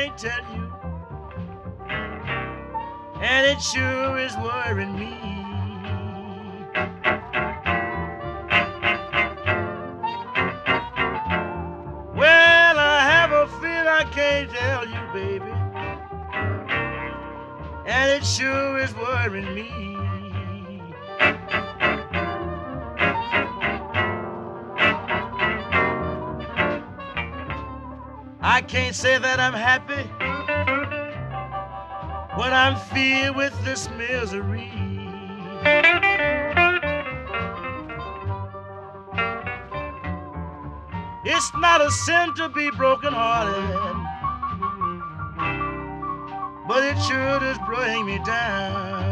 can't tell you, and it sure is worrying me. Well, I have a feel I can't tell you, baby, and it sure is worrying me. I can't say that I'm happy when I'm filled with this misery. It's not a sin to be broken-hearted, but it sure does bring me down.